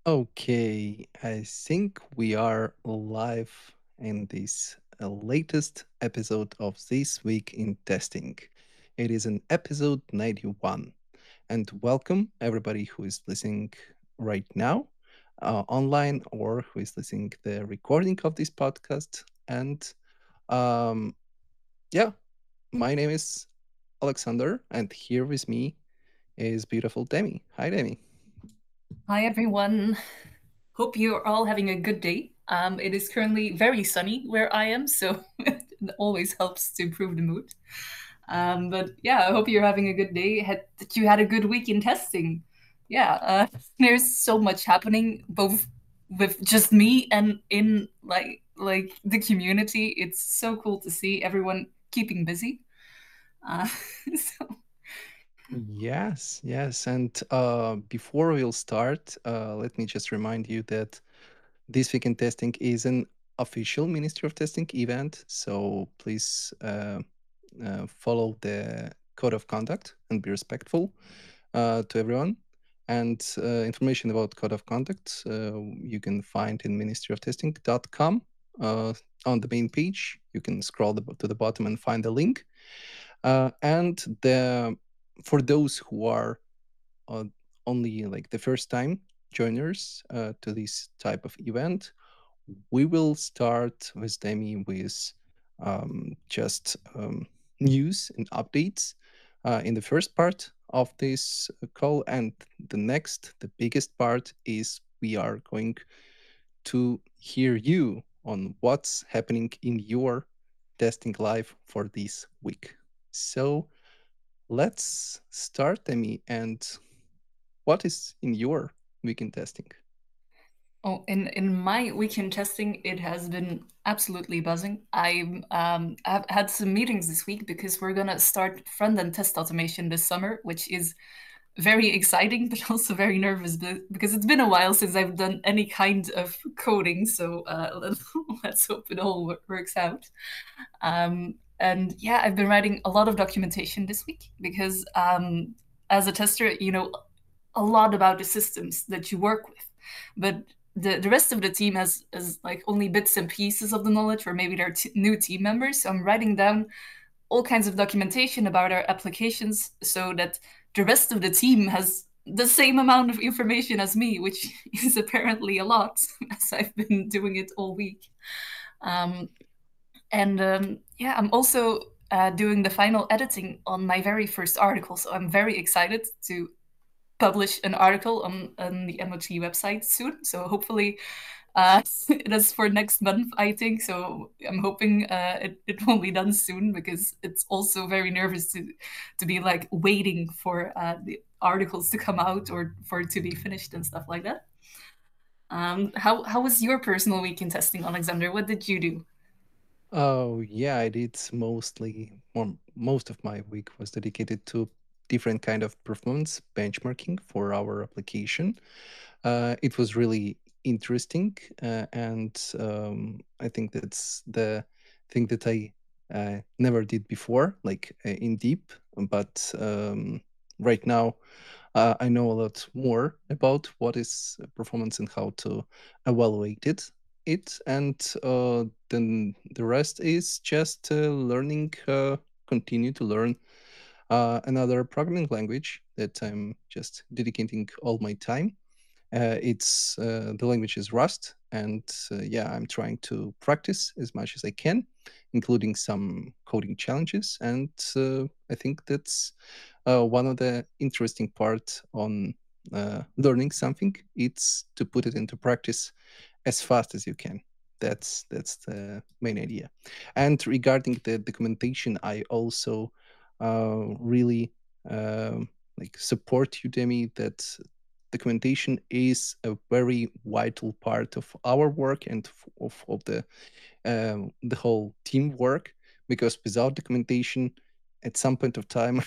Okay, I think we are live in this latest episode of This Week in Testing. It is an episode 91. And welcome everybody who is listening right now online or who is listening the recording of this podcast. And um, yeah, my name is Alexander, and here with me is beautiful Demi. Hi, Demi. Hi, everyone. Hope you're all having a good day. It is currently very sunny where I am, so it always helps to improve the mood. But yeah, I hope you're having a good day, that you had a good week in testing. Yeah, there's so much happening, both with just me and in like the community. It's so cool to see everyone keeping busy. Uh, so Yes, yes. And before we'll start, let me just remind you that this week in testing is an official Ministry of Testing event. So please follow the code of conduct and be respectful to everyone. And information about code of conduct you can find in ministryoftesting.com. On the main page, you can scroll to the bottom and find the link. And for those who are uh, only like the first time joiners to this type of event, we will start with Demi with just news and updates in the first part of this call. And the biggest part is we are going to hear you on what's happening in your testing life for this week. So let's start, Demi. And what is in your weekend testing? Oh, in my weekend testing, it has been absolutely buzzing. I've had some meetings this week because we're gonna start front end test automation this summer, which is very exciting, but also very nervous because it's been a while since I've done any kind of coding. So let's hope it all works out. And yeah, I've been writing a lot of documentation this week because as a tester, you know a lot about the systems that you work with, but the rest of the team has like only bits and pieces of the knowledge, or maybe they're new team members. So I'm writing down all kinds of documentation about our applications so that the rest of the team has the same amount of information as me, which is apparently a lot, as I've been doing it all week. Um, and yeah, I'm also doing the final editing on my very first article. So I'm very excited to publish an article on the MOT website soon. So hopefully, it is for next month, I think. So I'm hoping it will be done soon, because it's also very nervous to be like waiting for the articles to come out or for it to be finished and stuff like that. How was your personal week in testing, Alexander? What did you do? Oh yeah, I did mostly, or most of my week was dedicated to different kind of performance benchmarking for our application. It was really interesting, and I think that's the thing that I never did before, like in deep. But right now, I know a lot more about what is performance and how to evaluate it, and then the rest is just learning, continue to learn another programming language that I'm just dedicating all my time. It's The language is Rust, and yeah, I'm trying to practice as much as I can, including some coding challenges. And I think that's one of the interesting part on learning something. It's to put it into practice as fast as you can. That's the main idea. And regarding the documentation, I also really like support Udemy that documentation is a very vital part of our work and of the whole teamwork, because without documentation at some point of time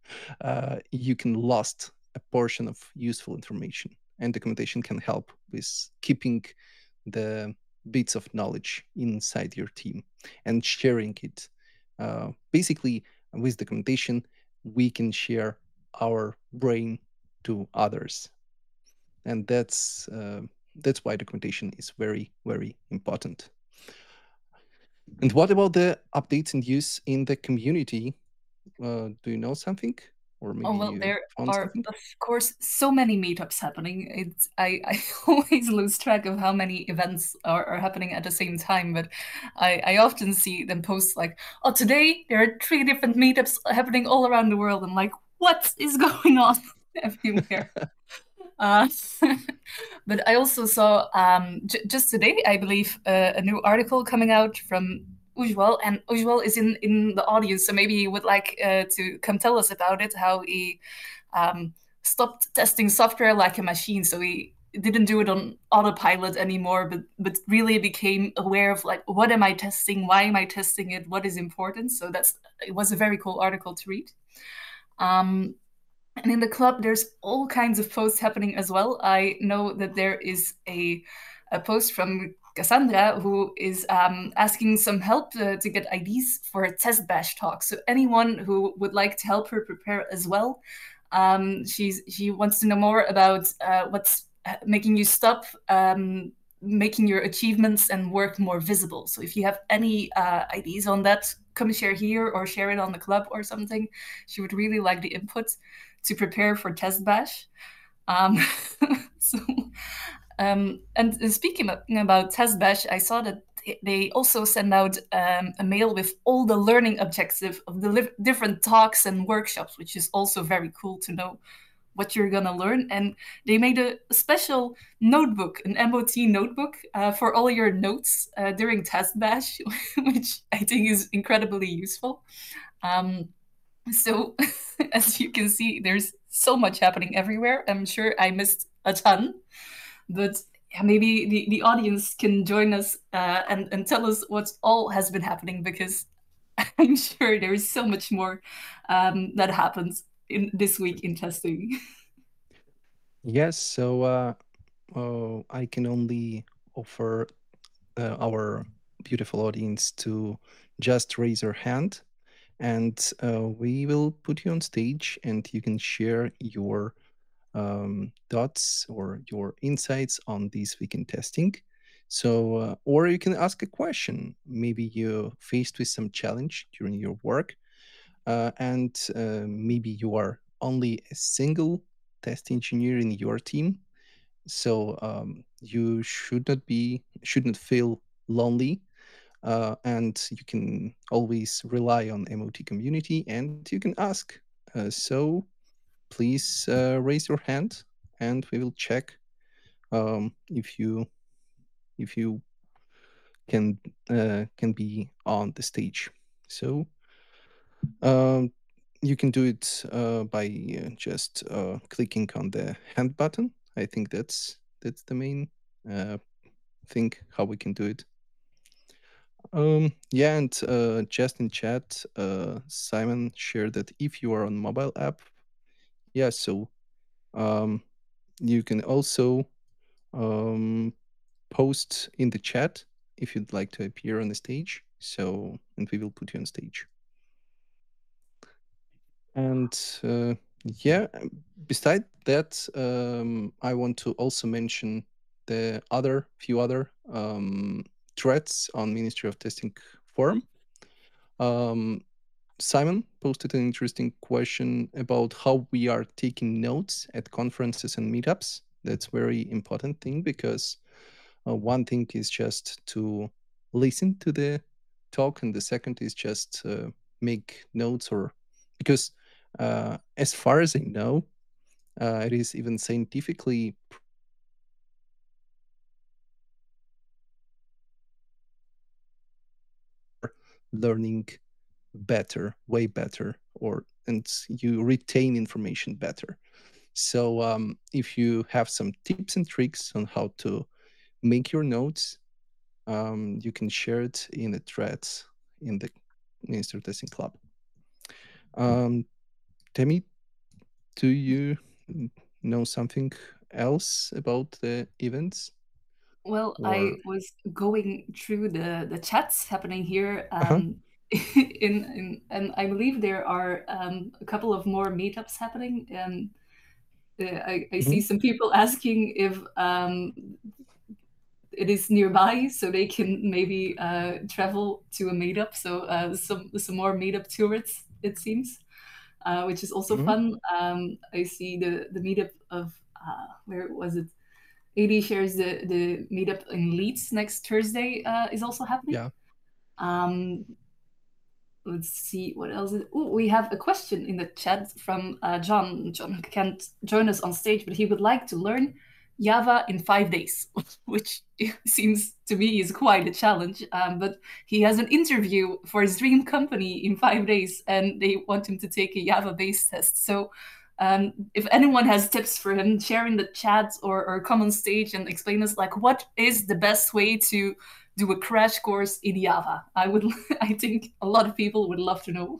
you can lost a portion of useful information, and documentation can help with keeping the bits of knowledge inside your team and sharing it. Basically, with documentation we can share our brain to others. and that's why documentation is very, very important. And what about the updates and use in the community? Do you know something, or Oh maybe well, you there found are something? of course so many meetups happening. I always lose track of how many events are happening at the same time, but I often see them post like, "Oh, today there are 3 different meetups happening all around the world." I'm like, "What is going on everywhere?" Uh, but I also saw just today, I believe, a new article coming out from Ujwal, and Ujwal is in the audience, so maybe he would like to come tell us about it, how he um, stopped testing software like a machine, so he didn't do it on autopilot anymore, but really became aware of like, what am I testing, why am I testing it, what is important. So it was a very cool article to read. Um, and in the club, there's all kinds of posts happening as well. I know that there is a post from Cassandra who is asking some help to get ideas for a test bash talk. So anyone who would like to help her prepare as well, she wants to know more about what's making you stop making your achievements and work more visible. So if you have any ideas on that, come share here or share it on the club or something. She would really like the input to prepare for Test Bash. Um, so, and speaking about Test Bash, I saw that they also send out a mail with all the learning objectives of the different talks and workshops, which is also very cool to know what you're gonna learn. And they made a special notebook, an MOT notebook, for all your notes during Test Bash, which I think is incredibly useful. Um, so, as you can see, there's so much happening everywhere. I'm sure I missed a ton, but yeah, maybe the audience can join us and tell us what all has been happening because I'm sure there is so much more that happens in this week in testing. Yes, so I can only offer our beautiful audience to just raise your hand, and we will put you on stage and you can share your thoughts or your insights on this weekend testing. So, or you can ask a question. Maybe you're faced with some challenge during your work, and maybe you are only a single test engineer in your team. So you should not feel lonely, and you can always rely on MOT community, and you can ask. So please raise your hand, and we will check if you can be on the stage. So um, you can do it by just clicking on the hand button. I think that's the main uh, thing how we can do it. Yeah, and just in chat, Simon shared that if you are on mobile app, yeah, so um, you can also um, post in the chat if you'd like to appear on the stage. So, and we will put you on stage. And yeah, beside that, I want to also mention the other few other threads on Ministry of Testing forum. Um, Simon posted an interesting question about how we are taking notes at conferences and meetups. That's very important thing because one thing is just to listen to the talk, and the second is just make notes, or because as far as I know, it is even scientifically proven that you are learning better, way better, or and you retain information better. So if you have some tips and tricks on how to make your notes, you can share it in the threads in the Minister Testing Club. Um, Temi, do you know something else about the events? Well, Or I was going through the chats happening here, uh-huh. and I believe there are a couple of more meetups happening. I see Mhm. some people asking if it is nearby, so they can maybe travel to a meetup. So some more meetup tourists, it seems, which is also Mhm. fun. I see the meetup of where was it? AD shares the meetup in Leeds next Thursday is also happening. Yeah. Um, let's see what else. Oh, we have a question in the chat from John. John can't join us on stage, but he would like to learn Java in 5 days, which seems to me is quite a challenge. But he has an interview for his dream company in 5 days, and they want him to take a Java-based test. So if anyone has tips for him, share in the chat or come on stage and explain us like what is the best way to do a crash course in Java. I would, I think a lot of people would love to know.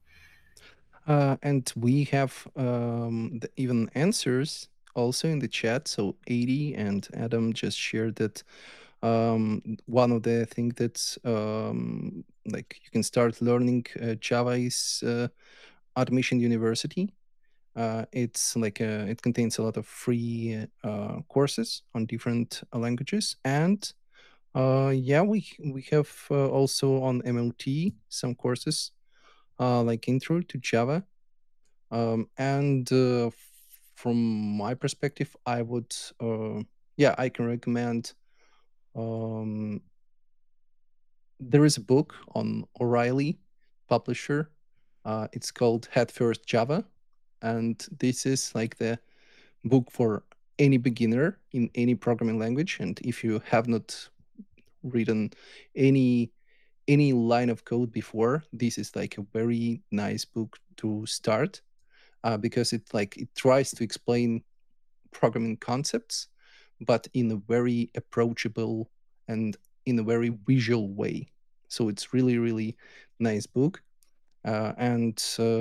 And we have even answers also in the chat. So 80 and Adam just shared that one of the things that like you can start learning Java is Automation University. It's like it contains a lot of free courses on different languages, and yeah, we have also on MOT some courses like Intro to Java. And from my perspective, I would, yeah, I can recommend. Um, there is a book on O'Reilly publisher. It's called Head First Java, and this is like the book for any beginner in any programming language. And if you have not written any line of code before, this is like a very nice book to start because it tries to explain programming concepts, but in a very approachable and in a very visual way. So it's really nice book. And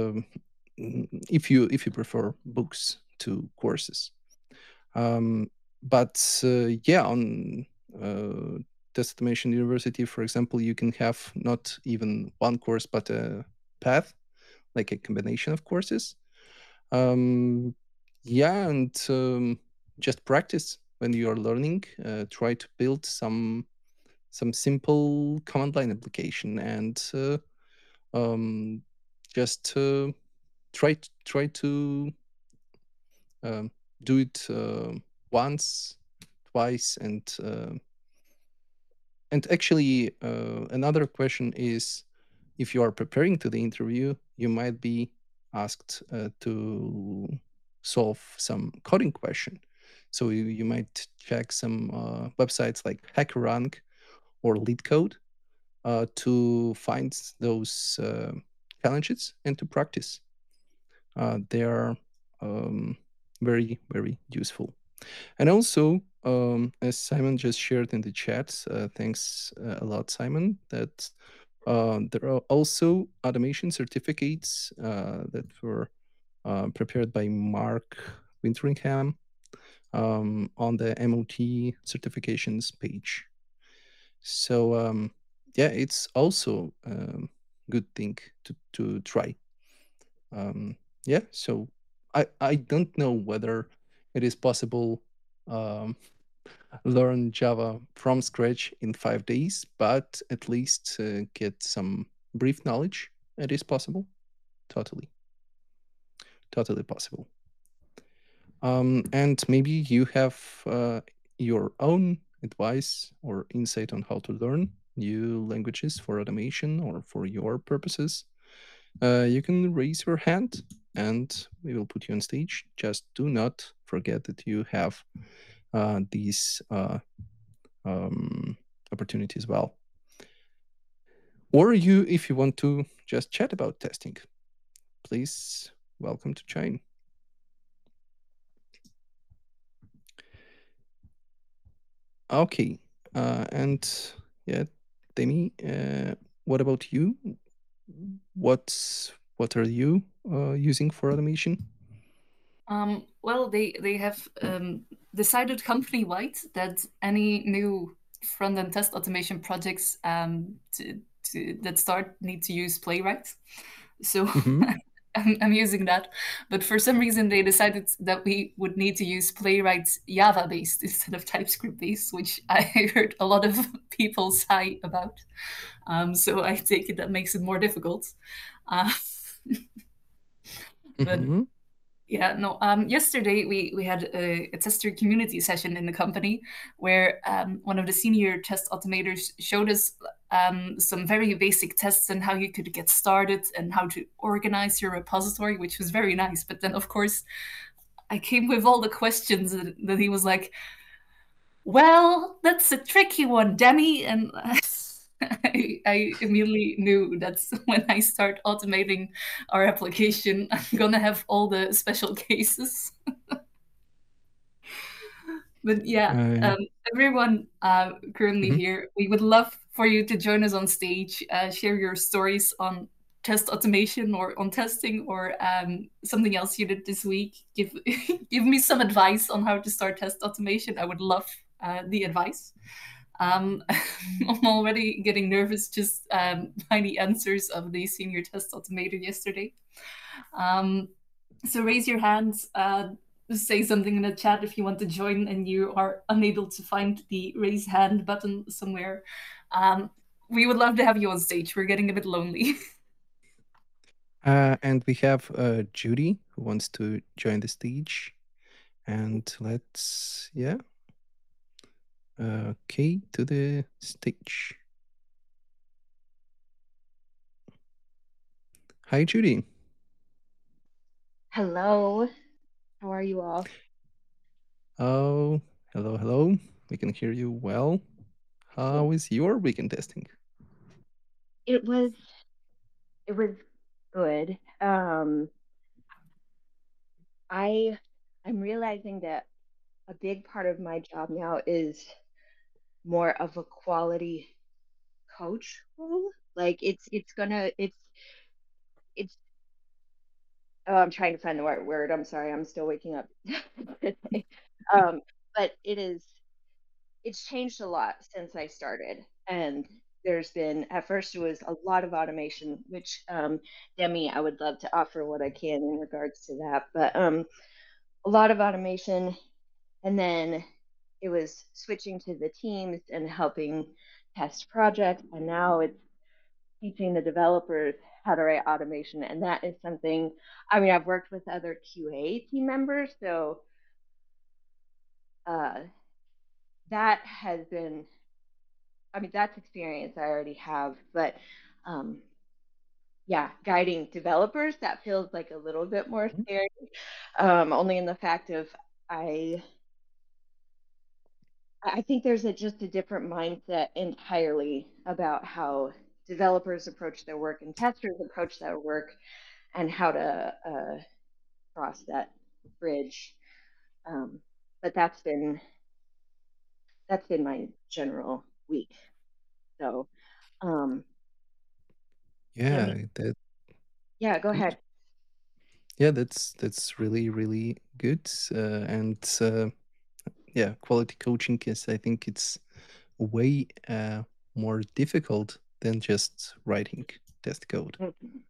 if you prefer books to courses, but yeah, on Test Automation University, for example, you can have not even one course but a path, like a combination of courses. um, yeah, and just practice when you are learning. Try to build some simple command line application, and um, just try to um, do it once, twice, and actually another question is, if you are preparing to the interview, you might be asked to solve some coding question. So you might check some websites like HackerRank or LeetCode to find those challenges and to practice. They are very useful. And also, as Simon just shared in the chat, thanks a lot, Simon, that there are also automation certificates that were prepared by Mark Winteringham on the MOT certifications page. So yeah, it's also a good thing to try. Yeah, so I don't know whether it is possible um, learn Java from scratch in 5 days, but at least get some brief knowledge. It is possible. Totally, totally possible. And maybe you have your own advice or insight on how to learn new languages for automation or for your purposes. You can raise your hand and we will put you on stage. Just do not forget that you have these opportunity as well. Or you, if you want to just chat about testing, please welcome to join. Okay, and yeah, Demi, what about you? What are you using for automation? Well, they have decided company wide that any new front end test automation projects that start need to use Playwright. So Mm-hmm. I'm using that. But for some reason, they decided that we would need to use Playwright's Java based instead of TypeScript based, which I heard a lot of people sigh about. So I take it that makes it more difficult. Uh, but Hmm. yeah, no. Yesterday we had a tester community session in the company where one of the senior test automators showed us some very basic tests and how you could get started and how to organize your repository, which was very nice. But then, of course, I came with all the questions that he was like, "Well, that's a tricky one, Demi," and I immediately knew that's when I start automating our application, I'm gonna have all the special cases. But yeah, Uh, everyone currently mhm. here, we would love for you to join us on stage, share your stories on test automation or on testing or something else you did this week. Give give me some advice on how to start test automation. I would love the advice. I'm already getting nervous just by the answers of the senior test automator yesterday. Um, so raise your hands, say something in the chat if you want to join and you are unable to find the raise hand button somewhere. Um, we would love to have you on stage. We're getting a bit lonely. And we have Judy who wants to join the stage. And let's, yeah, okay, to the stage. Hi, Judy. Hello. How are you all? Oh, hello, hello. We can hear you well. Cool. How is your weekend testing? It was it was good. I I'm realizing that a big part of my job now is more of a quality coach role. Like it's oh, I'm trying to find the right word. I'm sorry. I'm still waking up today. Um, but it's changed a lot since I started. And there's been, at first, it was a lot of automation, which, Demi, I would love to offer what I can in regards to that. But a lot of automation. And then it was switching to the teams and helping test projects. And now it's teaching the developers how to write automation. And that is something, I mean, I've worked with other QA team members. So uh, that has been I mean, that's experience I already have, but um, yeah, guiding developers, that feels like a little bit more scary, only in the fact of I I think there's just a different mindset entirely about how developers approach their work and testers approach their work and how to cross that bridge. Um, but that's been my general week. So, um, Demi, Yeah, that yeah, go good. ahead. Yeah, that's really really good. And yeah, quality coaching is, I think it's way more difficult than just writing test code. Mhm.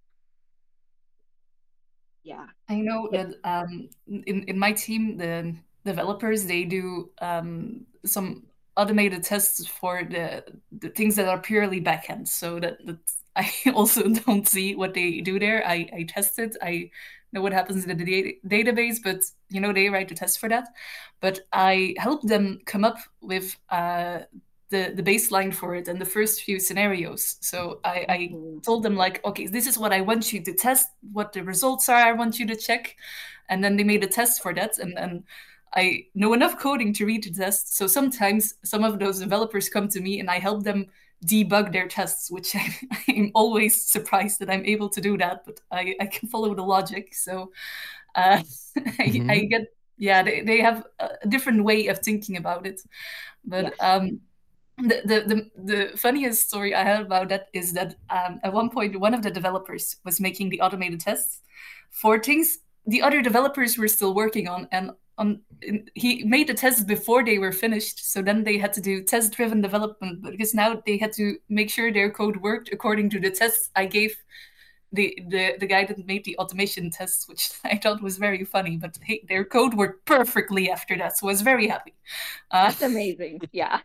Yeah. I know It, that in my team, the developers they do some automated tests for the things that are purely backend. So that I also don't see what they do there. I test it. I know what happens in the database, but you know they write the test for that. But I help them come up with the baseline for it and the first few scenarios. So I mhm. told them like, okay, this is what I want you to test, what the results are I want you to check. And then they made a test for that. And then I know enough coding to read the test. So sometimes some of those developers come to me and I help them debug their tests, which I'm always surprised that I'm able to do that, but I can follow the logic. So uh, I Hmm. get, yeah, they have a different way of thinking about it. But Yes. the funniest story I heard about that is that at one point one of the developers was making the automated tests for things the other developers were still working on, and he made the tests before they were finished. So then they had to do test-driven development because now they had to make sure their code worked according to the tests I gave the guy that made the automation tests, which I thought was very funny. But hey, their code worked perfectly after that, so I was very happy. That's amazing. Yeah.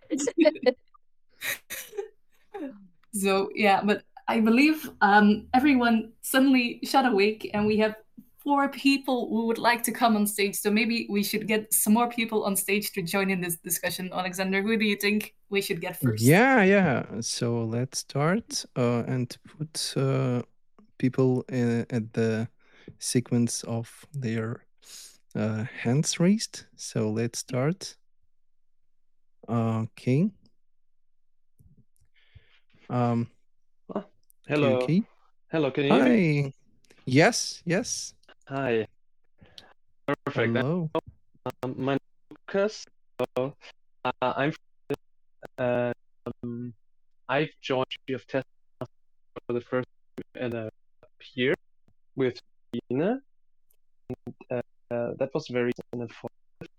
So yeah, but I believe everyone suddenly shut awake, and we have 4 people who would like to come on stage. So maybe we should get some more people on stage to join in this discussion. Alexander, who do you think we should get first? Yeah. So let's start and put people at the sequence of their hands raised. So let's start. Okay. Hello. Okay. Hello, can you hear me? Hi. Yes. Hi. Perfect. Hello. My name is Lucas. So, I'm I've joined of Test for the first year with Ina. That was very informative.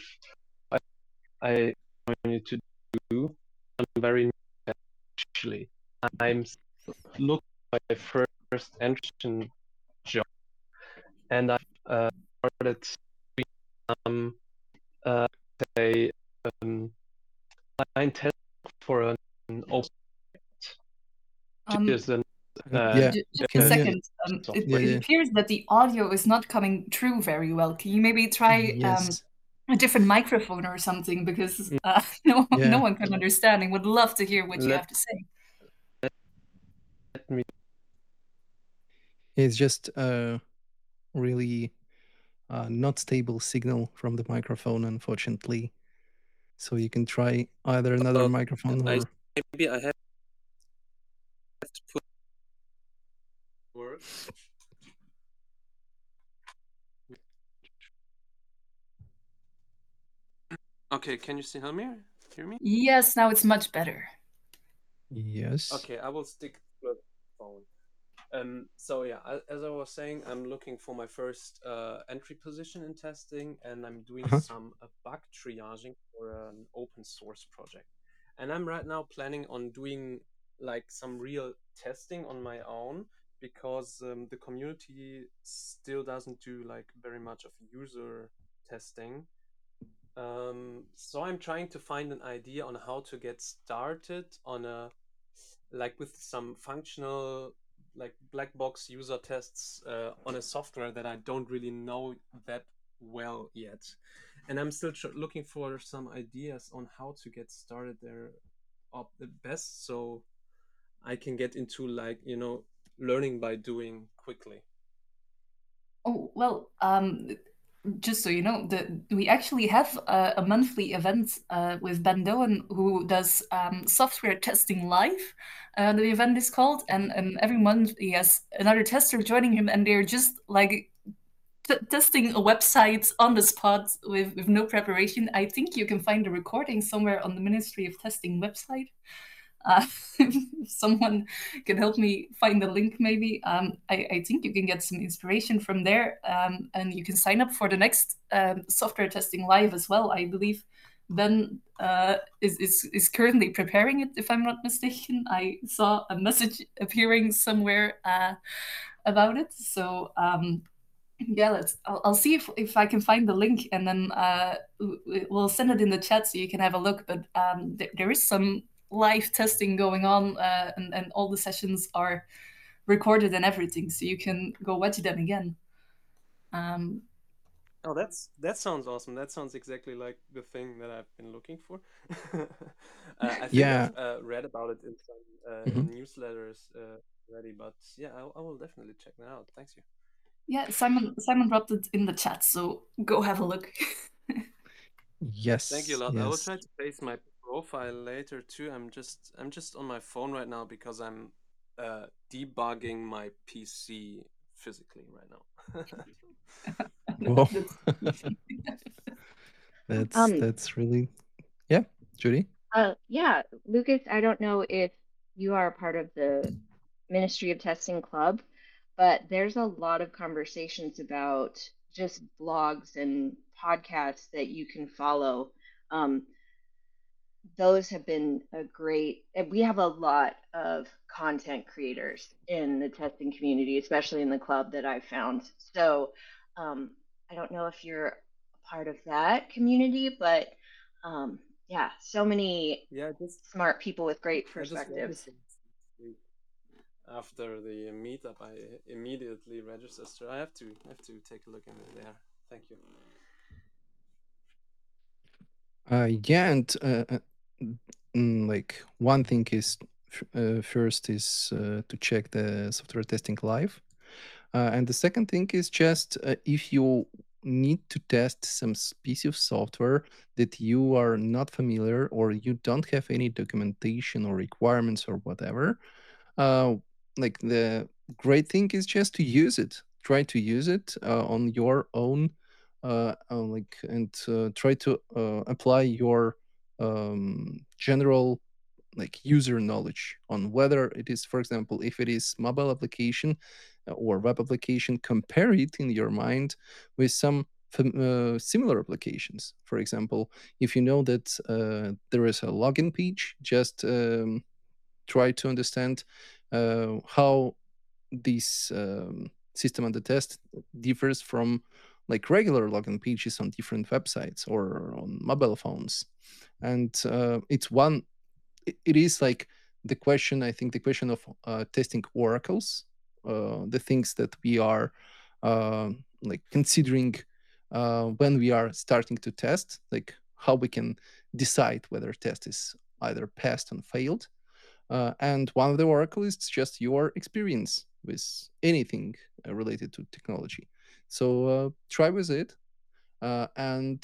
I wanted to do. I'm very new actually. I'm looking for my first entry job, and I've started doing some say blind test for an open Um, is an Yeah. just Can a you? second. software. It appears that the audio is not coming through very well. Can you maybe try Yes. a different microphone or something? Because Yeah. no one can understand. I would love to hear what you have to say. Let me. It's just really not stable signal from the microphone, unfortunately. So you can try either another microphone or. Maybe I have to put work. Okay, can you still hear me? Yes, now it's much better. Yes. Okay, I will stick to the phone. So yeah, as I was saying, I'm looking for my first entry position in testing, and I'm doing some bug triaging for an open source project. And I'm right now planning on doing like some real testing on my own, because the community still doesn't do like very much of user testing. So I'm trying to find an idea on how to get started on a like with some functional like black box user tests on a software that I don't really know that well yet, and I'm still looking for some ideas on how to get started there up the best, so I can get into like learning by doing quickly. Oh well, just so you know, we actually have a monthly event with Ben Doan, who does software testing live. The event is called, and every month he has another tester joining him, and they're just like testing a website on the spot with no preparation. I think you can find the recording somewhere on the Ministry of Testing website. If someone can help me find the link, maybe. I think you can get some inspiration from there, and you can sign up for the next software testing live as well. I believe Ben is currently preparing it, if I'm not mistaken. I saw a message appearing somewhere about it. So yeah, I'll see if I can find the link, and then we'll send it in the chat so you can have a look. But there is some live testing going on, and all the sessions are recorded and everything, so you can go watch them again. Oh, that sounds awesome. That sounds exactly like the thing that I've been looking for. I think I've read about it in some newsletters already, but yeah, I will definitely check that out. Thanks you. Yeah, Simon dropped it in the chat, so go have a look. Yes. Thank you a lot. I will try to paste my profile later too. I'm just on my phone right now because I'm debugging my PC physically right now. Whoa. That's really, yeah, Judy. Yeah, Lucas, I don't know if you are a part of the Ministry of Testing Club, but there's a lot of conversations about just blogs and podcasts that you can follow. those have been a great, and we have a lot of content creators in the testing community, especially in the club that I've found. So I don't know if you're a part of that community, but um, yeah, so many Yeah, smart people with great I just perspectives. registered this week. After the meetup, I immediately registered. So I have to take a look in there. Thank you. Yeah, and like one thing is first is to check the software testing live, and the second thing is just if you need to test some piece of software that you are not familiar or you don't have any documentation or requirements or whatever, uh, like the great thing is just to use it. Try to use it on your own, like, and try to apply your general like user knowledge on whether it is, for example, if it is mobile application or web application, compare it in your mind with some similar applications. For example, if you know that there is a login page, just try to understand how this system under test differs from like regular login pages on different websites or on mobile phones. And it's one, it is like the question, I think the question of testing oracles, the things that we are like considering when we are starting to test, like how we can decide whether test is either passed and failed. And one of the oracle is just your experience with anything related to technology. So try with it. And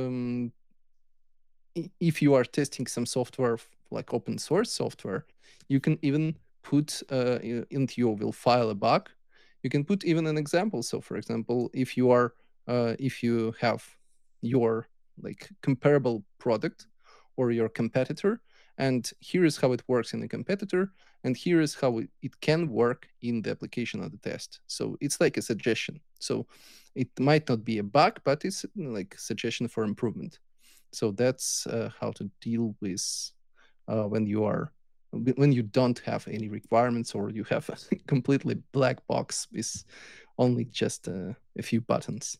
if you are testing some software like open source software, you can even put into your will file a bug. You can put even an example. So, for example, if you are if you have your like comparable product or your competitor, and here is how it works in the competitor, and here is how it can work in the application of the test. So it's like a suggestion. So it might not be a bug, but it's like a suggestion for improvement. So that's how to deal with when you are when you don't have any requirements or you have a completely black box with only just a few buttons.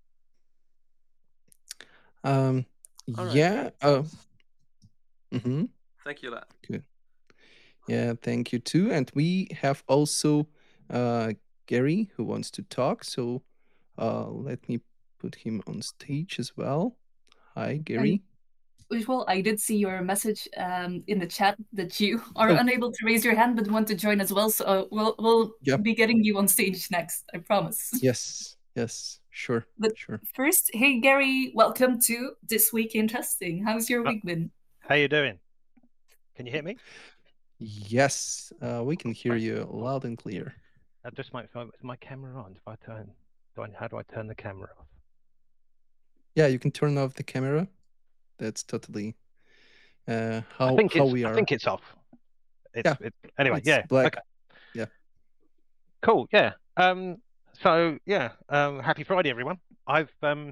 All right, yeah. great. Mm-hmm. Thank you, lad. Good. Yeah, thank you too. And we have also Gary who wants to talk. So let me put him on stage as well. Hi, Gary. Well, I did see your message in the chat that you are Oh, unable to raise your hand but want to join as well. So we'll yeah. be getting you on stage next. I promise. Yes. Yes. Sure. But Sure. first, hey Gary, welcome to This Week in Testing. How's your week been? How you doing? Can you hear me? Yes, we can hear you loud and clear. Just is my camera on? If I turn, how do I turn the camera off? Yeah, you can turn off the camera. That's totally how we are. I think it's off. Anyway, it's yeah. Black. Okay. Yeah. Cool. Yeah. So yeah. Happy Friday, everyone. I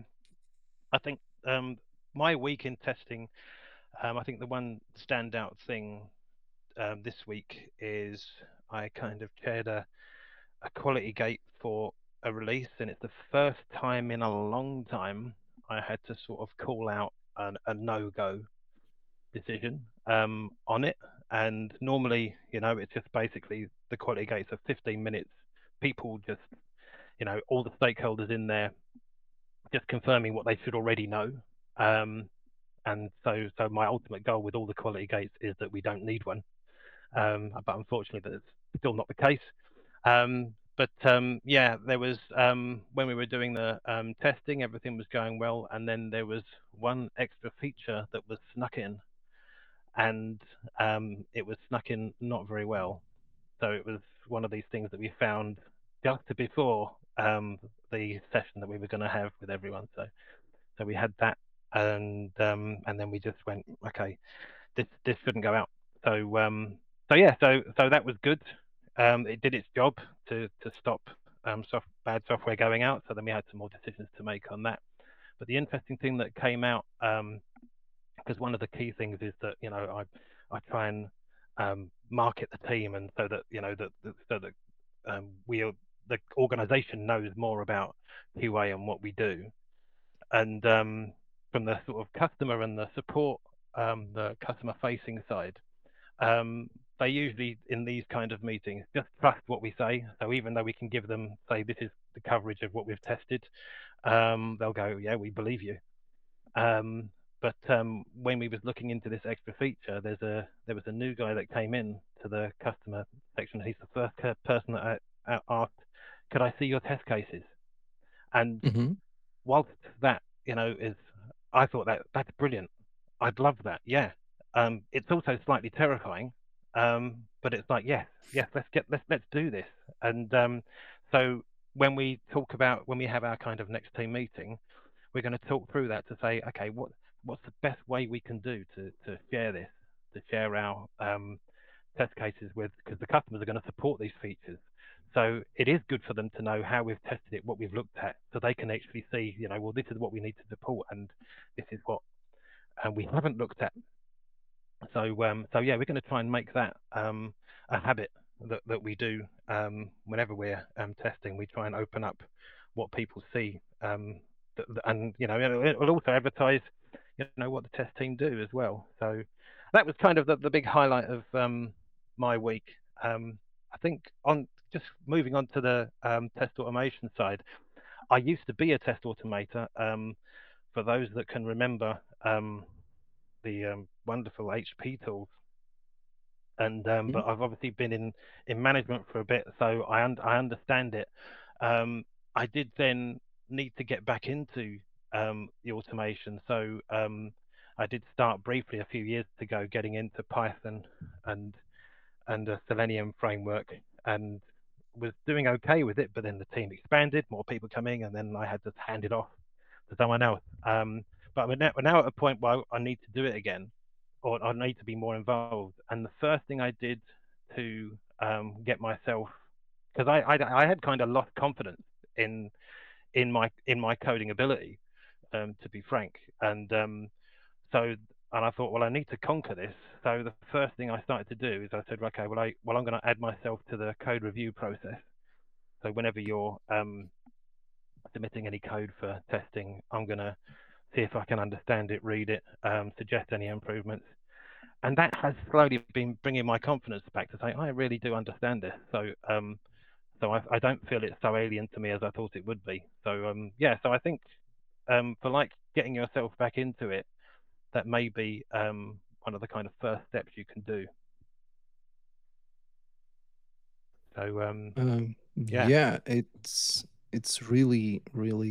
think my week in testing. I think the one standout thing this week is I kind of chaired a quality gate for a release, and it's the first time in a long time I had to sort of call out a no-go decision on it. And normally, it's just basically the quality gates are 15 minutes. People just, all the stakeholders in there just confirming what they should already know. And so my ultimate goal with all the quality gates is that we don't need one. But unfortunately, that's still not the case. But yeah, there was when we were doing the testing, everything was going well, and then there was one extra feature that was snuck in, and it was snuck in not very well. So it was one of these things that we found just before the session that we were going to have with everyone. So we had that, and then we just went, okay, this shouldn't go out. So yeah, so that was good. It did its job to stop bad software going out. So then we had some more decisions to make on that. But the interesting thing that came out because one of the key things is that I try and market the team, and so that the organization knows more about QA and what we do. And from the sort of customer and the support, the customer facing side, they usually in these kind of meetings just trust what we say. So even though we can give them, say, this is the coverage of what we've tested, they'll go, yeah, we believe you. But when we was looking into this extra feature, there was a new guy that came in to the customer section. He's the first person that I asked, could I see your test cases? And whilst that is, I thought that's brilliant. I'd love that. Yeah. It's also slightly terrifying, but it's like yes, let's do this. And so when we have our kind of next team meeting, we're going to talk through that to say, okay, what's the best way we can do to share this, to share our test cases with, because the customers are going to support these features. So it is good for them to know how we've tested it, what we've looked at, so they can actually see, well, this is what we need to support, and this is what we haven't looked at. So yeah, we're going to try and make that a habit that we do whenever we're testing. We try and open up what people see, and it'll also advertise what the test team do as well. So that was kind of the big highlight of my week. I think on just moving on to the test automation side, I used to be a test automator. For those that can remember the wonderful HP tools, and but I've obviously been in management for a bit, so I understand it. I did then need to get back into the automation, so I did start briefly a few years ago getting into Python and a Selenium framework, and was doing okay with it, but then the team expanded, more people coming, and then I had to hand it off to someone else. But we're now at a point where I need to do it again, or I need to be more involved. And the first thing I did to get myself, because I had kind of lost confidence in my coding ability, to be frank, and I thought, well, I need to conquer this. So the first thing I started to do is I said, okay, well, I'm going to add myself to the code review process. So whenever you're submitting any code for testing, I'm going to see if I can understand it, read it, suggest any improvements. And that has slowly been bringing my confidence back to say, I really do understand this. So I don't feel it's so alien to me as I thought it would be. So yeah, so I think for like getting yourself back into it, that may be one of the kind of first steps you can do. So yeah, it's really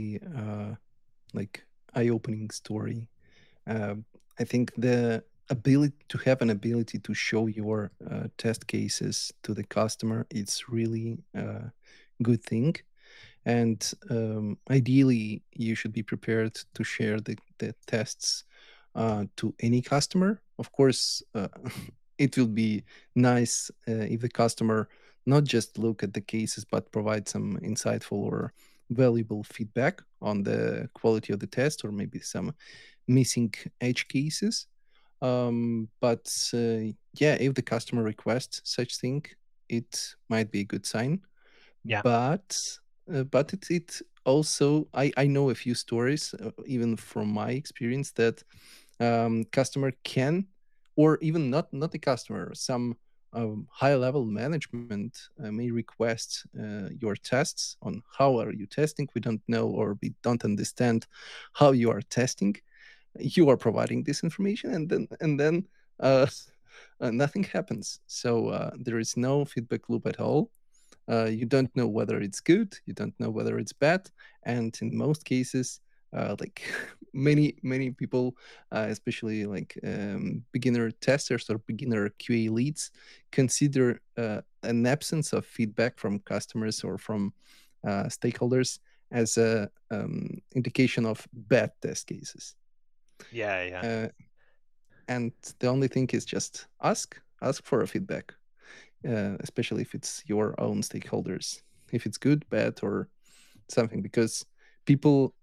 like eye-opening story. I think the ability to have an ability to show your test cases to the customer, it's really a good thing. And ideally, you should be prepared to share the tests to any customer. Of course, it will be nice if the customer not just look at the cases, but provide some insightful or valuable feedback on the quality of the test, or maybe some missing edge cases. But yeah, if the customer requests such thing, it might be a good sign. Yeah. But it also, I know a few stories, even from my experience, that customer can, or even not the customer, some high level management may request your tests on how are you testing. We don't know, or we don't understand how you are testing. You are providing this information, and then nothing happens. So there is no feedback loop at all. You don't know whether it's good, you don't know whether it's bad, and in most cases, like many people, especially like beginner testers or beginner QA leads, consider an absence of feedback from customers or from stakeholders as a indication of bad test cases. Yeah. And the only thing is just ask for a feedback, especially if it's your own stakeholders, if it's good, bad, or something, because people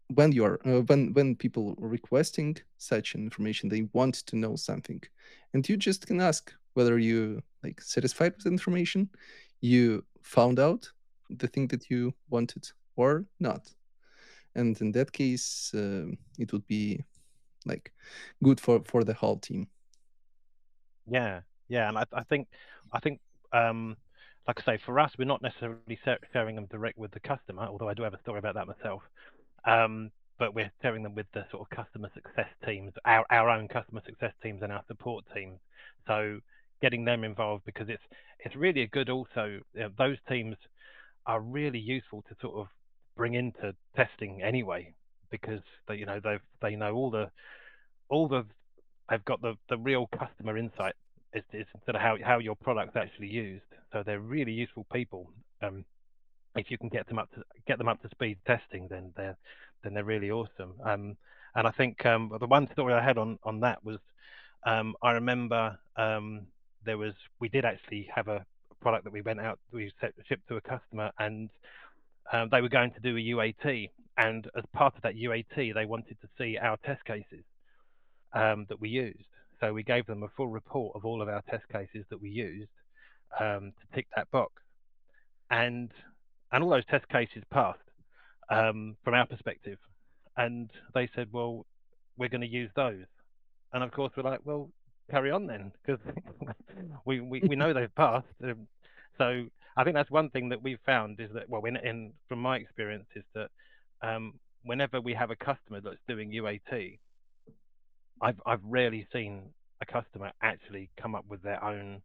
when you are when people requesting such information, they want to know something, and you just can ask whether you like satisfied with the information, you found out the thing that you wanted or not. And in that case, it would be like good for the whole team. Yeah, yeah, and I think like I say, for us, we're not necessarily sharing them direct with the customer, although I do have a story about that myself. But we're sharing them with the sort of customer success teams, our own customer success teams and our support teams. So getting them involved, because it's really a good also, those teams are really useful to sort of bring into testing anyway, because they know all the they've got the real customer insight is sort of how your product's actually used. So they're really useful people. If you can get them up to speed testing, then they're really awesome. And I think the one story I had on that was, I remember we did actually have a product that we shipped to a customer, and they were going to do a UAT, and as part of that UAT, they wanted to see our test cases that we used. So we gave them a full report of all of our test cases that we used to tick that box, and all those test cases passed from our perspective. And they said, well, we're going to use those. And of course, we're like, well, carry on then, because we know they've passed. So I think that's one thing that we've found is that, well, from my experience, is that whenever we have a customer that's doing UAT, I've rarely seen a customer actually come up with their own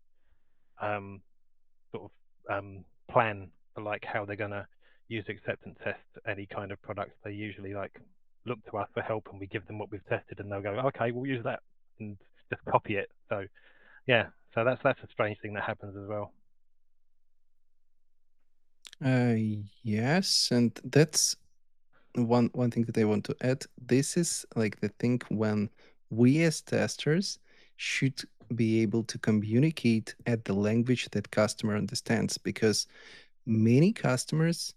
sort of plan for like how they're going to use acceptance test any kind of products. They usually like look to us for help, and we give them what we've tested, and they'll go, okay, we'll use that, and just copy it. So yeah, so that's a strange thing that happens as well. Yes, and that's one thing that I want to add. This is like the thing when we as testers should be able to communicate at the language that customer understands, because many customers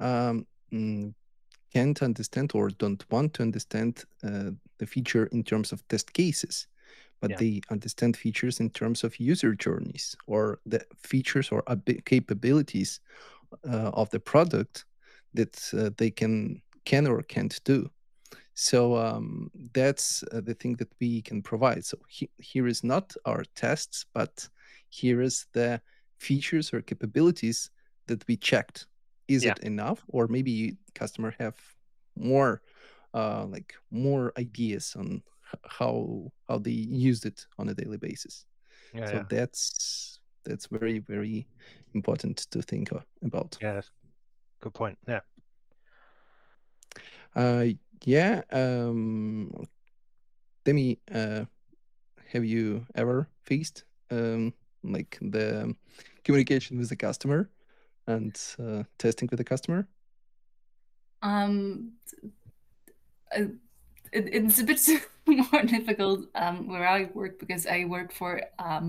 can't understand or don't want to understand the feature in terms of test cases, but they understand features in terms of user journeys or the features or capabilities of the product that they can or can't do. So that's the thing that we can provide. So here is not our tests, but here is the features or capabilities that we checked. Is it enough, or maybe customer have more more ideas on how they used it on a daily basis? So that's very, very important to think about. Yeah, that's a good point. Yeah. Yeah. Demi, have you ever faced like the communication with the customer and testing with the customer? It's a bit more difficult where I work, because I work for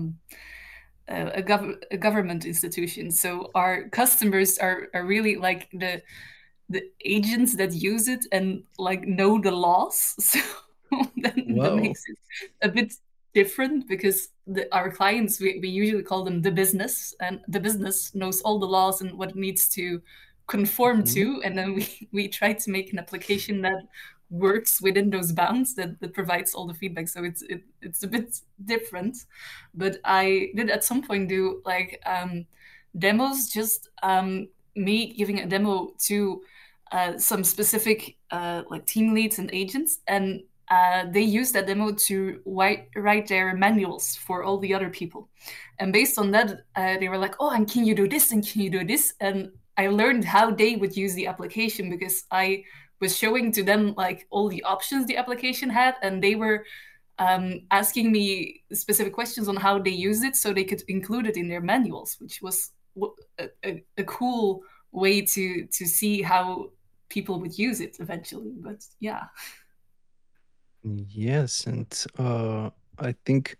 a government institution. So our customers are really like the agents that use it and like know the laws. So that makes it a bit different, because our clients, we usually call them the business, and the business knows all the laws and what it needs to conform to, and then we try to make an application that works within those bounds, that provides all the feedback. So it's a bit different. But I did at some point do like demos, just me giving a demo to some specific like team leads and agents, and they use that demo to write their manuals for all the other people. And based on that, they were like, oh, and can you do this, and can you do this? And I learned how they would use the application, because I was showing to them like all the options the application had, and they were asking me specific questions on how they used it so they could include it in their manuals, which was a cool way to see how people would use it eventually. But yeah. Yes, and I think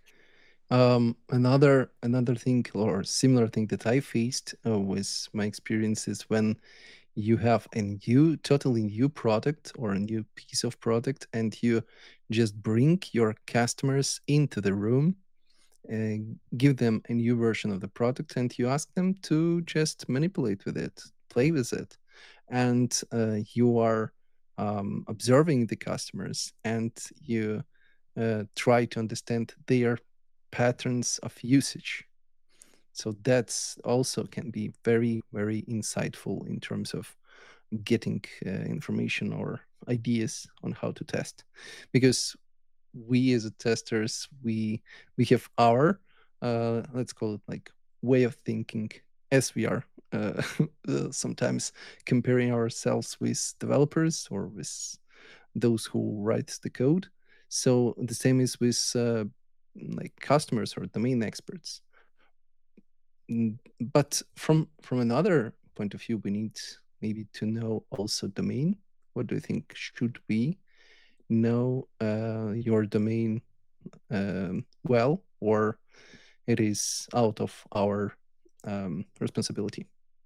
another thing or similar thing that I faced with my experience is when you have a totally new product or a new piece of product, and you just bring your customers into the room, give them a new version of the product, and you ask them to just manipulate with it, play with it. And you are observing the customers, and you try to understand their patterns of usage. So that's also can be very, very insightful in terms of getting information or ideas on how to test. Because we as testers, we have our let's call it like way of thinking, as we are sometimes comparing ourselves with developers or with those who write the code. So the same is with like customers or domain experts. But from another point of view, we need maybe to know also domain. What do you think? Should we know your domain well, or it is out of our responsibility?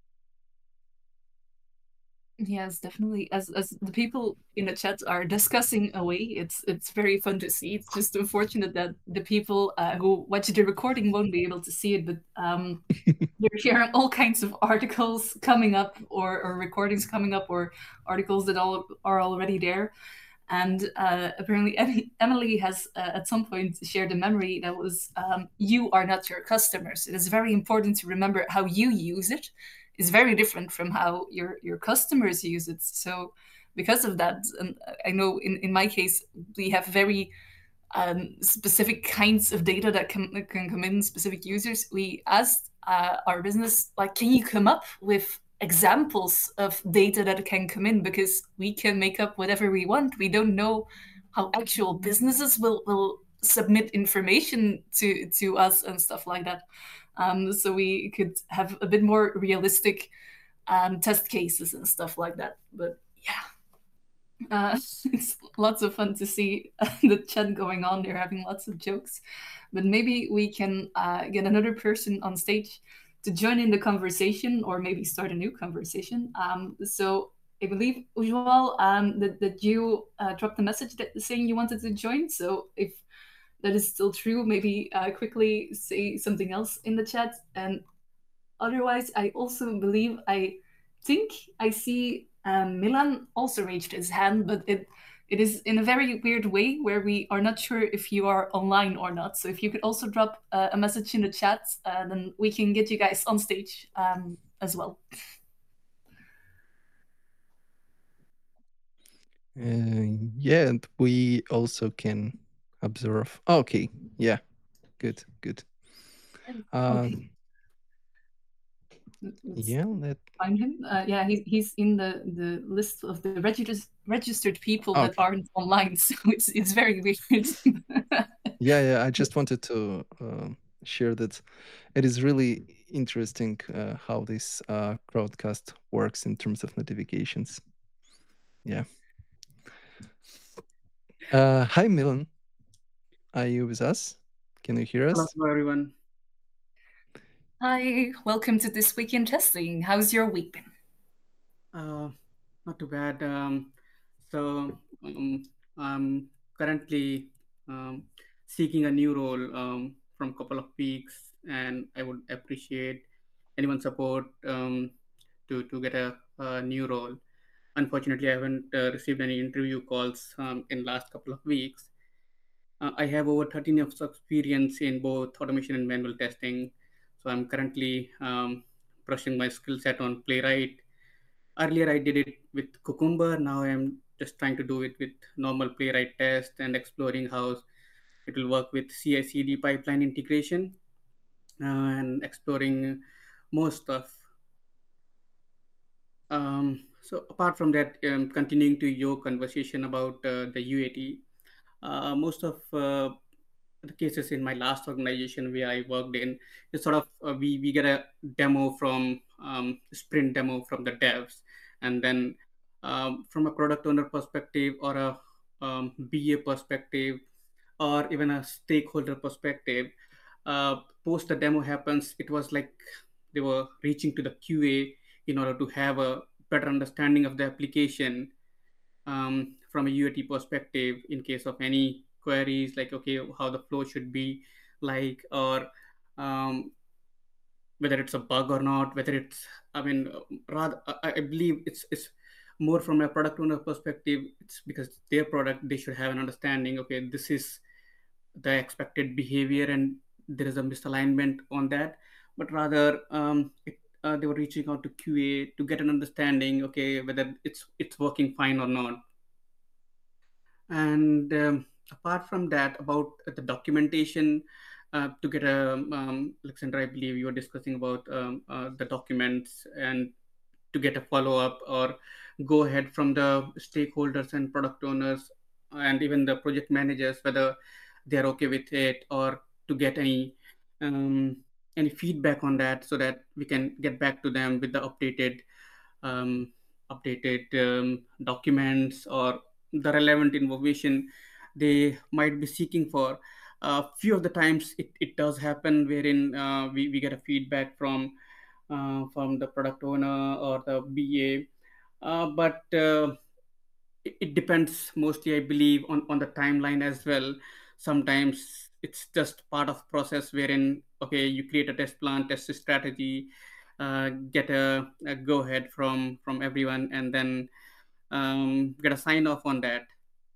Yes, definitely. As the people in the chat are discussing away, it's very fun to see. It's just unfortunate that the people who watch the recording won't be able to see it, but you're hearing all kinds of articles coming up, or recordings coming up, or articles that all are already there. And apparently Emily has at some point shared a memory that was, you are not your customers. It is very important to remember how you use it is very different from how your customers use it. So because of that, and I know in my case, we have very specific kinds of data that can come in, specific users. We asked our business, like, can you come up with examples of data that can come in, because we can make up whatever we want. We don't know how actual businesses will submit information to us and stuff like that. So we could have a bit more realistic test cases and stuff like that. But yeah, it's lots of fun to see the chat going on. They're having lots of jokes. But maybe we can get another person on stage to join in the conversation, or maybe start a new conversation. So I believe, Ujwal, that you dropped a message saying you wanted to join. So if that is still true, maybe quickly say something else in the chat. And otherwise, I also believe, I think I see Milan also raised his hand, but it is in a very weird way where we are not sure if you are online or not. So if you could also drop a message in the chat, then we can get you guys on stage as well. Yeah, and we also can observe. Okay, yeah, good. Okay. Yeah, find him. Yeah, he's in the list of the registered people that aren't online, so it's very weird. yeah, I just wanted to share that it is really interesting how this Crowdcast works in terms of notifications. Yeah. Hi, Milan. Are you with us? Can you hear us? Hello, everyone. Hi, welcome to This Week in Testing. How's your week been? Not too bad. So I'm currently seeking a new role from a couple of weeks, and I would appreciate anyone's support to get a new role. Unfortunately, I haven't received any interview calls in last couple of weeks. I have over 13 years of experience in both automation and manual testing. So I'm currently brushing my skill set on Playwright. Earlier, I did it with Cucumber. Now I'm just trying to do it with normal Playwright test and exploring how it will work with CI/CD pipeline integration and exploring more stuff. So apart from that, continuing to your conversation about the UAT, most of the cases in my last organization where I worked in, is sort of we get a demo from sprint demo from the devs, and then from a product owner perspective, or a BA perspective, or even a stakeholder perspective, post the demo happens, it was like they were reaching to the QA in order to have a better understanding of the application from a UAT perspective in case of any queries, like okay, how the flow should be like, or um, whether it's a bug or not, whether it's, I mean, rather, I believe it's more from a product owner perspective. It's because their product, they should have an understanding, okay, this is the expected behavior and there is a misalignment on that. But rather, they were reaching out to QA to get an understanding, okay, whether it's working fine or not. And apart from that, about the documentation, to get a Alexander, I believe you were discussing about the documents, and to get a follow up or go ahead from the stakeholders and product owners and even the project managers, whether they're okay with it, or to get um, any feedback on that, so that we can get back to them with the um, updated documents or the relevant information they might be seeking for. A few of the times it does happen wherein we get a feedback from the product owner or the BA, but it depends mostly, I believe, on the timeline as well. Sometimes it's just part of process wherein, okay, you create a test plan, test strategy, get a go ahead from everyone, and then get a sign off on that.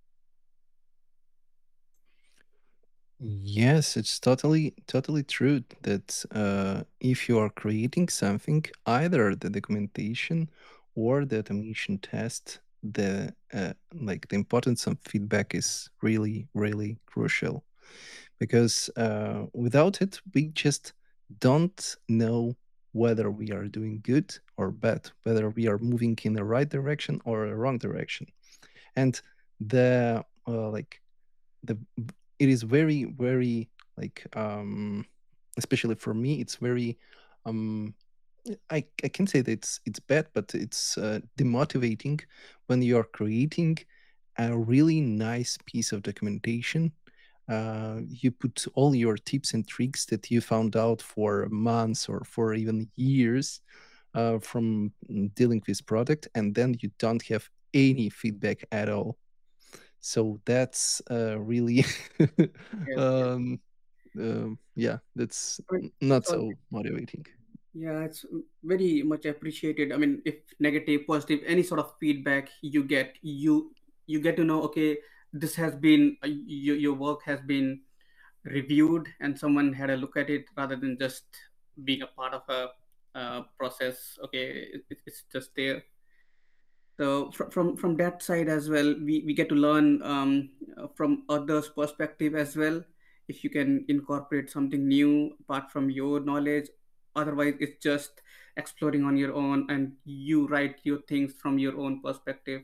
Yes, it's totally true that if you are creating something, either the documentation or the automation test, the importance of feedback is really crucial, because without it, we just don't know whether we are doing good or bad, whether we are moving in the right direction or a wrong direction. And the the it is very like especially for me, it's very um I can say that it's bad, but it's demotivating when you are creating a really nice piece of documentation. You put all your tips and tricks that you found out for months or for even years from dealing with product, and then you don't have any feedback at all. So that's really Yes, yes. um, yeah, that's I mean, not it's all. so motivating. Yeah, it's very much appreciated. I mean, if negative, positive, any sort of feedback you get, you get to know, okay, this has been your work has been reviewed and someone had a look at it, rather than just being a part of a process. Okay, it's just there. So from that side as well, we get to learn from others' perspective as well. If you can incorporate something new apart from your knowledge, otherwise it's just exploring on your own and you write your things from your own perspective.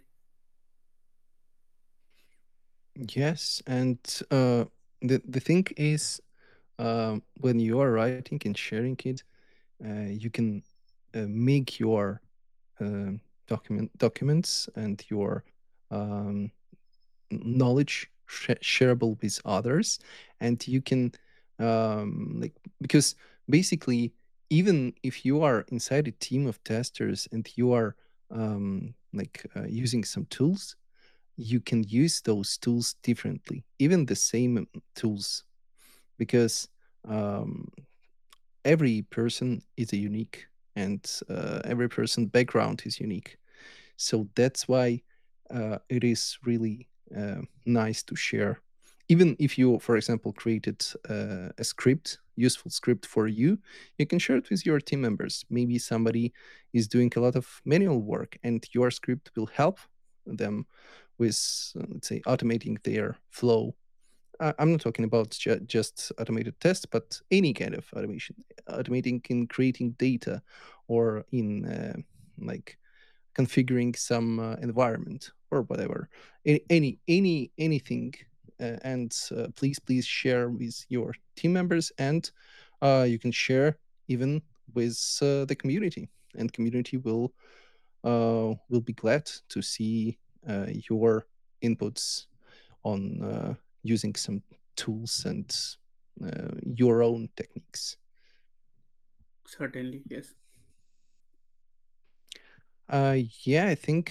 Yes, and the thing is, when you are writing and sharing it, you can make your documents and your um, knowledge shareable with others, and you can because basically, even if you are inside a team of testers and you are using some tools, you can use those tools differently, even the same tools, because um, every person is a unique, and every person background is unique. So that's why it is really nice to share. Even if you, for example, created a script, useful script for you, you can share it with your team members. Maybe somebody is doing a lot of manual work, and your script will help them with, let's say, automating their flow. I'm not talking about just automated tests, but any kind of automation, automating in creating data, or in like configuring some environment or whatever. Anything. And please share with your team members, and you can share even with the community, and community will be glad to see your inputs on using some tools and your own techniques. Certainly, yes. Yeah, I think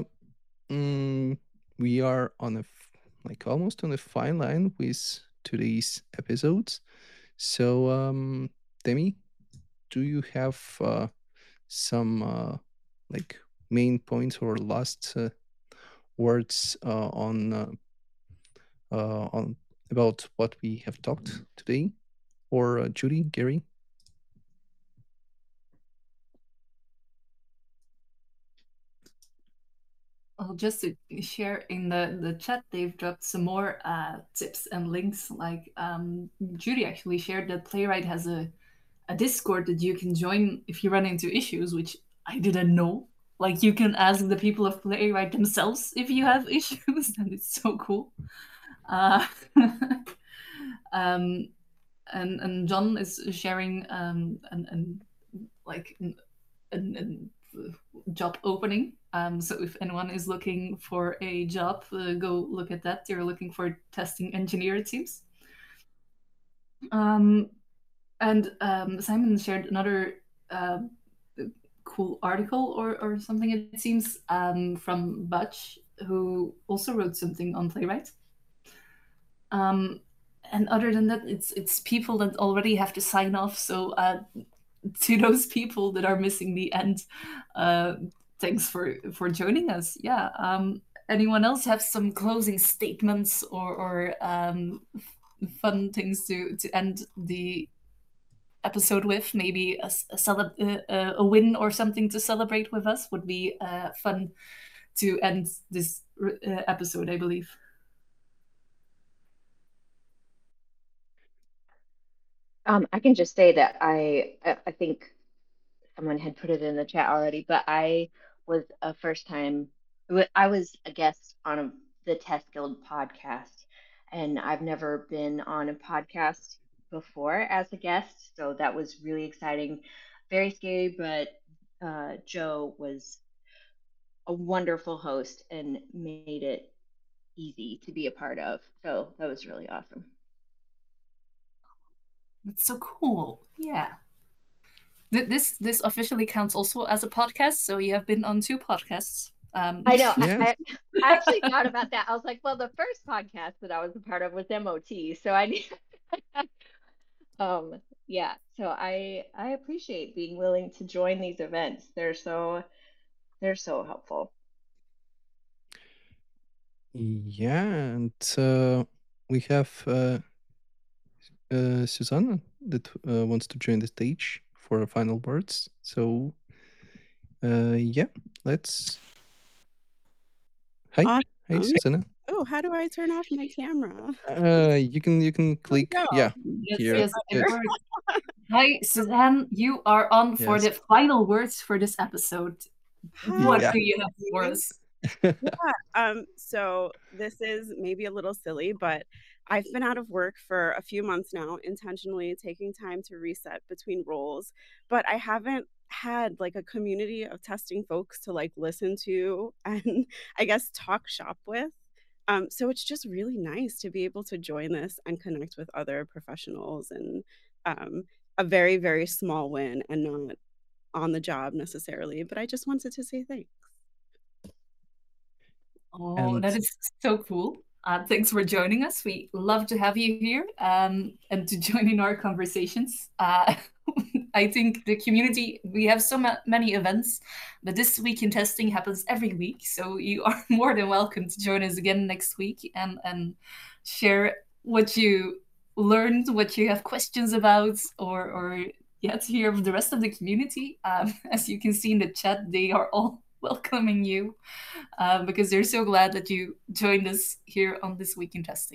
we are on like almost on a fine line with today's episodes. So, Demi, do you have some like main points or last words on about what we have talked today? Or Judy, Gary? Well, just to share in the chat, they've dropped some more tips and links. Like Judy actually shared that Playwright has a Discord that you can join if you run into issues, which I didn't know. Like you can ask the people of Playwright themselves if you have issues, and it's so cool. Um, and John is sharing an like an job opening. So if anyone is looking for a job, go look at that. They're looking for testing engineer, it seems. And Simon shared another cool article or something, it seems, from Butch, who also wrote something on Playwright. And other than that, it's people that already have to sign off. So to those people that are missing the end, thanks for joining us. Yeah. Anyone else have some closing statements or fun things to end the episode with? Maybe a win or something to celebrate with us would be fun to end this episode, I believe. I can just say that I think someone had put it in the chat already, but I was I was a guest on the Test Guild podcast, and I've never been on a podcast before as a guest, so that was really exciting. Very scary, but Joe was a wonderful host and made it easy to be a part of. So that was really awesome. That's so cool. Yeah. This officially counts also as a podcast, so you have been on 2 podcasts. I know. Yeah. I actually thought about that. I was like, well, the first podcast that I was a part of was MOT, so I need yeah. So I appreciate being willing to join these events. They're so helpful. Yeah, and we have Susanna that wants to join the stage for final words. So, yeah, let's. Hi, Awesome. hey, Susanna. Oh, how do I turn off my camera? You can click. go? Yeah, Yes, here. yes, Good. Hi, Suzanne. You are on for Yes. the final words for this episode. Hi. What Yeah. do you have for us? So this is maybe a little silly, but I've been out of work for a few months now, intentionally taking time to reset between roles, but I haven't had like a community of testing folks to like listen to and I guess talk shop with. So it's just really nice to be able to join this and connect with other professionals and a very, very small win and not on the job necessarily, but I just wanted to say thanks. Oh, that is so cool. Thanks for joining us. We love to have you here and to join in our conversations. I think the community, we have so many events, but this week in testing happens every week. So you are more than welcome to join us again next week and share what you learned, what you have questions about, or yeah, to hear of the rest of the community. As you can see in the chat, they are all welcoming you because they're so glad that you joined us here on This Week in Testing.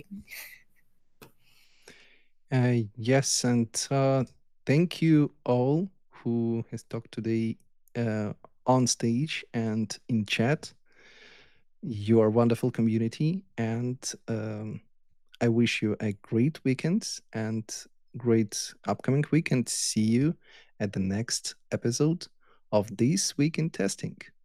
Yes, and thank you all who has talked today on stage and in chat. You are a wonderful community, and I wish you a great weekend and great upcoming week, and see you at the next episode of This Week in Testing.